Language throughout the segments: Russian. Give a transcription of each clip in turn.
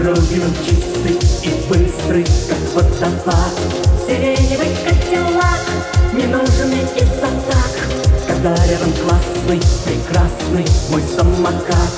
дороги он чистый и быстрый, как водопад. Сиреневый Кадиллак не нужен мне из-за так, когда рядом классный, прекрасный мой самокат.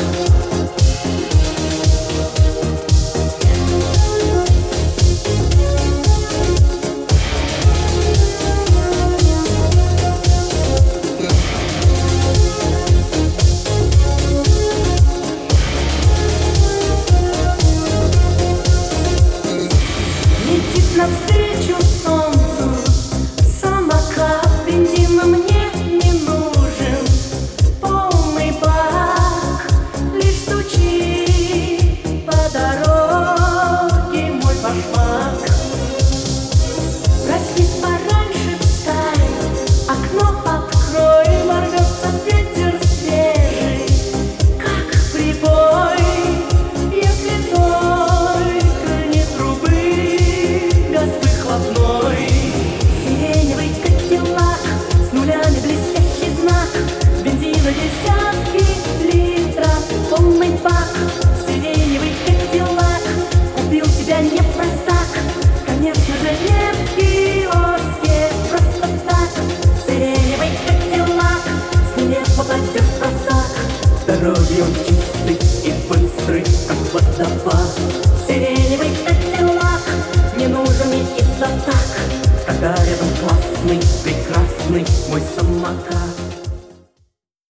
Навстречу солнцу самокат, бензина мне не нужен, полный бак лишь стучит по дороге мой башмак. Проснись пораньше, встань, окно открой, ворвется ветер свежий, как прибой, если только не трубы выхлопной. Сиреневый Кадиллак, с нулями блестящий знак, бензина десятки литров, полный бак. Сиреневый Кадиллак, купил тебя не простак, конечно же не в киоске, просто так. Сиреневый Кадиллак, с ним не попадешь в просак. Дороги он чистый и быстрый, как водопад. Сиреневый Кадиллак не нужен мне из-за так, когда рядом классный, прекрасный мой самокат.